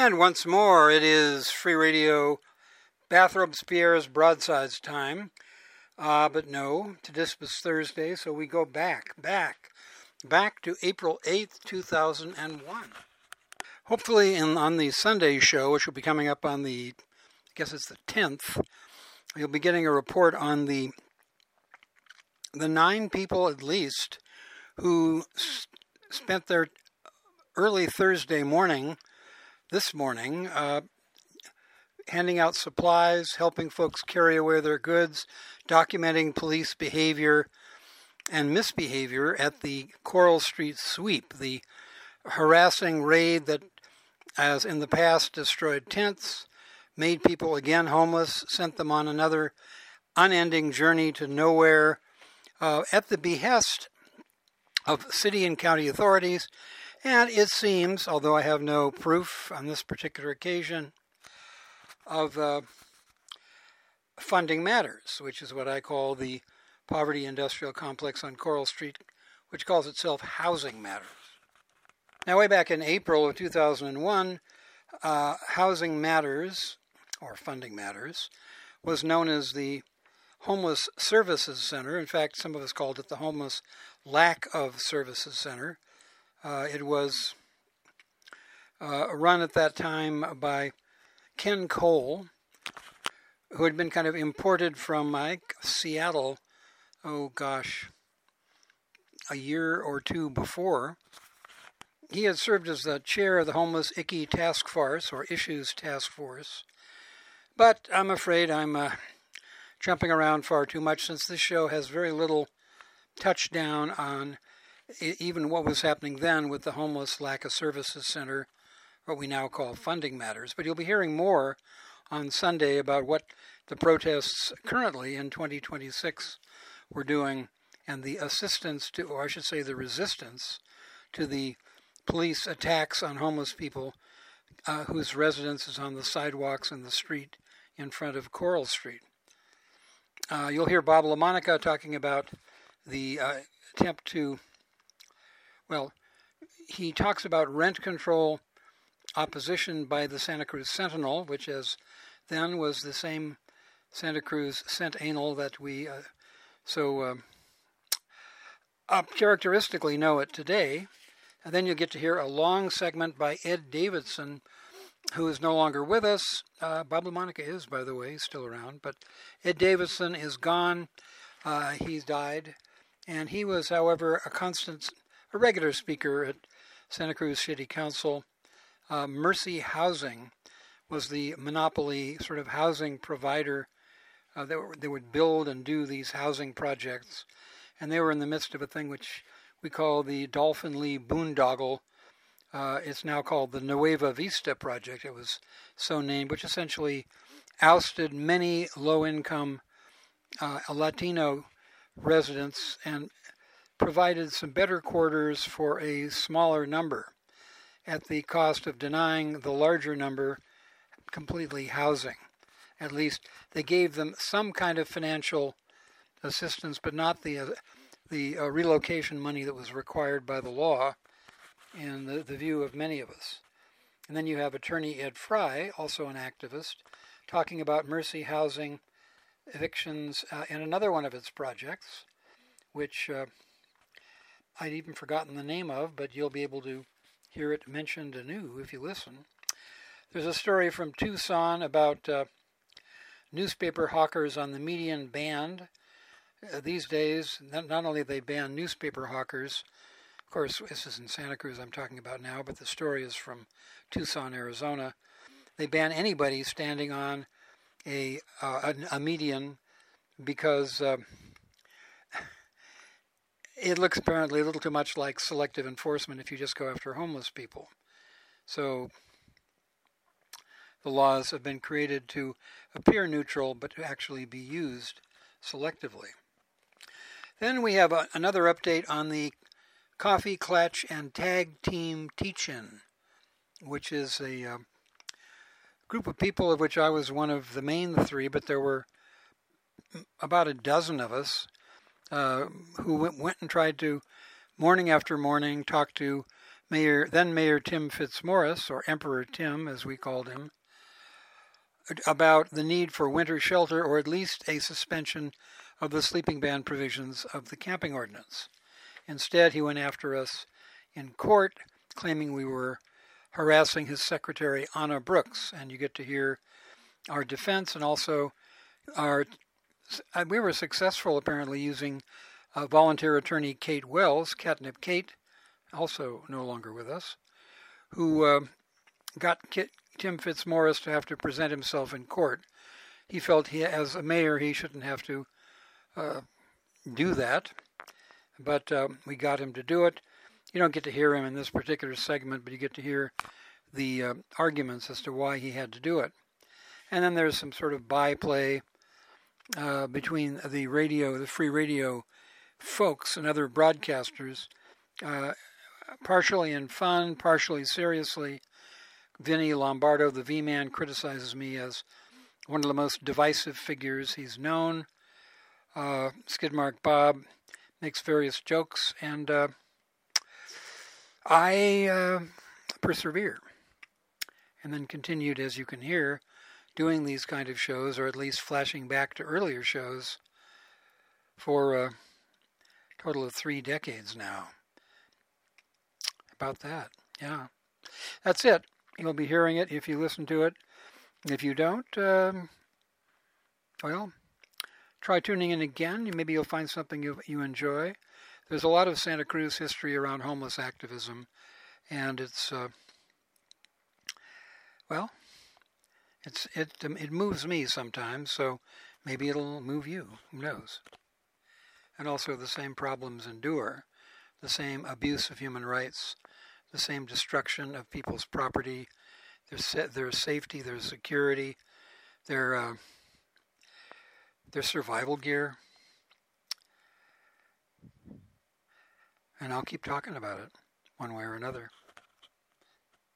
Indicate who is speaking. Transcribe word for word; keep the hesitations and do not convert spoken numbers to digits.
Speaker 1: And once more, it is Free Radio, Bathrobes Pierre's Broadsides time. Uh, but no, today was Thursday, so we go back, back, back to April eighth, two thousand one. Hopefully in, on the Sunday show, which will be coming up on the, I guess it's the tenth, you'll be getting a report on the the nine people at least who s- spent their early Thursday morning, this morning, uh, handing out supplies, helping folks carry away their goods, documenting police behavior and misbehavior at the Coral Street sweep, the harassing raid that, as in the past, destroyed tents, made people again homeless, sent them on another unending journey to nowhere, uh, at the behest of city and county authorities. And it seems, although I have no proof on this particular occasion, of uh, Funding Matters, which is what I call the poverty industrial complex on Coral Street, which calls itself Housing Matters. Now, way back in April of two thousand one, uh, Housing Matters, or Funding Matters, was known as the Homeless Services Center. In fact, some of us called it the Homeless Lack of Services Center. Uh, it was uh, run at that time by Ken Cole, who had been kind of imported from like, Seattle, oh gosh, a year or two before. He had served as the chair of the Homeless I C C I Task Force, or Issues Task Force. But I'm afraid I'm uh, jumping around far too much, since this show has very little touchdown on even what was happening then with the Homeless Lack of Services Center, what we now call Funding Matters. But you'll be hearing more on Sunday about what the protests currently in twenty twenty-six were doing, and the assistance to, or I should say the resistance to the police attacks on homeless people uh, whose residence is on the sidewalks and the street in front of Coral Street. Uh, you'll hear Bob LaMonica talking about the uh, attempt to, well, he talks about rent control opposition by the Santa Cruz Sentinel, which as then was the same Santa Cruz Sentinel that we uh, so uh, uh, characteristically know it today. And then you'll get to hear a long segment by Ed Davidson, who is no longer with us. Uh, Bob LaMonica is, by the way, still around, but Ed Davidson is gone. Uh, he's died. And he was, however, a constant, a regular speaker at Santa Cruz City Council. Uh, Mercy Housing was the monopoly sort of housing provider. Uh, they, were, they would build and do these housing projects. And they were in the midst of a thing which we call the Dolphin Lee Boondoggle. Uh, it's now called the Nueva Vista Project. It was so named, which essentially ousted many low-income uh, Latino residents and provided some better quarters for a smaller number at the cost of denying the larger number completely housing. At least they gave them some kind of financial assistance, but not the uh, the uh, relocation money that was required by the law in the, the view of many of us. And then you have attorney Ed Fry, also an activist, talking about Mercy Housing evictions uh, and another one of its projects, which uh, I'd even forgotten the name of, but you'll be able to hear it mentioned anew if you listen. There's a story from Tucson about uh, newspaper hawkers on the median banned. Uh, these days, not, not only they ban newspaper hawkers, of course, this is in Santa Cruz I'm talking about now, but the story is from Tucson, Arizona. They ban anybody standing on a uh, a, a median because uh, it looks apparently a little too much like selective enforcement if you just go after homeless people. So the laws have been created to appear neutral, but to actually be used selectively. Then we have a, another update on the Coffee, Clutch, and Tag Team Teach-In, which is a uh, group of people of which I was one of the main three, but there were about a dozen of us uh, who went, went and tried to, morning after morning, talk to Mayor, then Mayor Tim Fitzmaurice, or Emperor Tim as we called him, about the need for winter shelter or at least a suspension of the sleeping ban provisions of the camping ordinance. Instead, he went after us in court, claiming we were harassing his secretary, Anna Brooks, and you get to hear our defense and also our. We were successful apparently using uh, volunteer attorney Kate Wells, Catnip Kate, also no longer with us, who uh, got Kit, Tim Fitzmaurice to have to present himself in court. He felt he, as a mayor, he shouldn't have to uh, do that, but uh, we got him to do it. You don't get to hear him in this particular segment, but you get to hear the uh, arguments as to why he had to do it. And then there's some sort of byplay uh, between the radio, the free radio folks and other broadcasters, uh, partially in fun, partially seriously. Vinny Lombardo, the V-Man, criticizes me as one of the most divisive figures he's known. Uh, Skidmark Bob makes various jokes, and uh, I uh, persevere. And then continued, as you can hear, doing these kind of shows, or at least flashing back to earlier shows for a total of three decades now. About that, yeah. That's it. You'll be hearing it if you listen to it. If you don't, um, well, try tuning in again. Maybe you'll find something you, you enjoy. There's a lot of Santa Cruz history around homeless activism, and it's, uh, well, it's it um, it moves me sometimes, so maybe it'll move you. Who knows? And also the same problems endure, the same abuse of human rights, the same destruction of people's property, their sa- their safety, their security, their uh, their survival gear. And I'll keep talking about it one way or another.